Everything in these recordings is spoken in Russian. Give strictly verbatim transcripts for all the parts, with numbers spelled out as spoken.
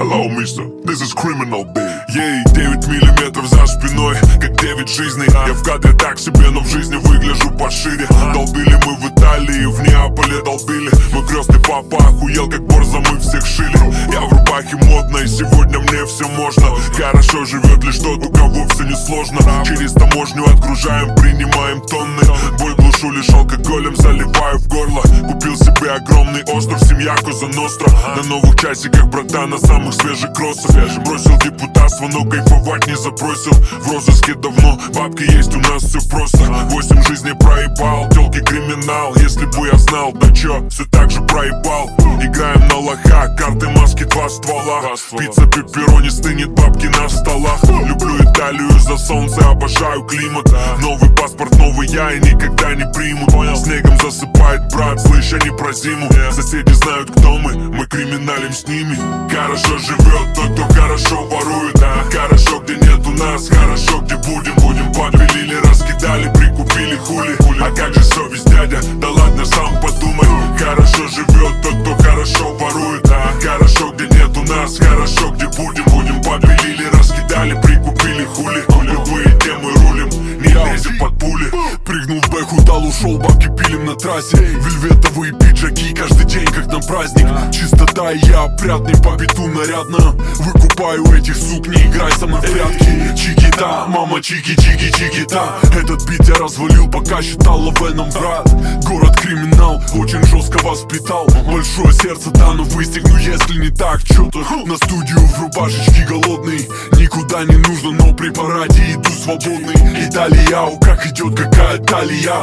Hello, mister, this is criminal, baby. Ей, девять миллиметров за спиной, как девять жизней. Я в кадре так себе, но в жизни выгляжу пошире. Долбили мы в Италии, в Неаполе долбили. Мой крестный папа охуел, как борзо мы всех шили. Я в рубахе модной, сегодня мне все можно. Хорошо живет лишь тот, у кого все не сложно. Через таможню отгружаем, принимаем тонны. Боль глушу лишь алкоголем, заливаю в горло. Купил себе огромный остров, семья Коза Ностра. На новых часиках, братан, на самых свежих кроссах. Бросил депутатство, но кайфовать не забросил. В розыске давно, бабки есть, у нас все просто. Восемь жизней проебал, тёлки криминал. Если бы я знал, да чё, все так же проебал. Играем на лоха, карты, маски, два ствола. Пицца, пепперони, стынет, бабки на столах. Люблю Италию за солнце, обожаю климат. Новый паспорт, новый я и никогда не примут. Снегом засыпает брат, слышь, они про зиму. Соседи знают, кто мы, мы криминалим с ними. Хорошо живет тот, кто хорошо ворует. Хорошо, где нет у нас, хорошо, где будем. Будем подпилили, раскидали, прикупили хули. А как же совесть, дядя? Да ладно, сам подумай. Хорошо живет тот, кто хорошо ворует. Хорошо, где нет у нас, хорошо, где будем. Будем подпилили, раскидали, прикупили хули. Любые темы рулим, не лезем под пули. Прыгнул в бэху, дал, ушел, бабки пилим на трассе. Вельветовые пиджаки, каждый день как на праздник. Чистота и я опрятный, по биту нарядно. Выкупаю этих сук, не играй со мной в прятки. Чикита, мама, чики-чики, чикита. Этот бит я развалил, пока считал лавеном, брат. Город криминал, очень жестко воспитал. Большое сердце, да, но выстегну, если не так. Чё-то на студию в рубашечке голодный. Никуда не нужно, но при параде иду свободный. Италия, о, как идет, какая талия.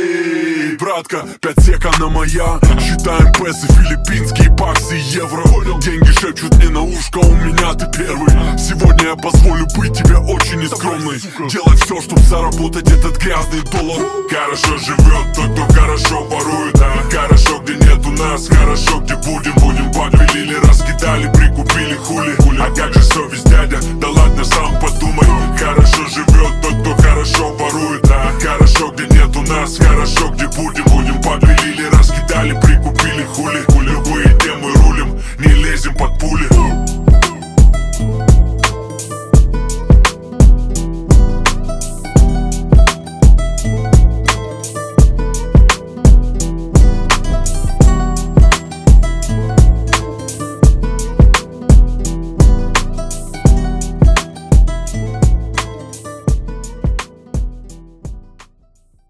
Эй, братка, пять сек, она моя. Считаем песы, филиппинские баксы, евро. Деньги шепчут мне на ушко, у меня ты первый. Сегодня я позволю быть тебе очень нескромной. Делать все, чтобы заработать этот грязный доллар. Хорошо живет тот, кто хорошо ворует. Хорошо, где нет у нас, хорошо, где будем. Будем подпилили, раскидали, прикупили хули. А как же совесть, дядя? Да ладно, сам подумай. Хорошо живет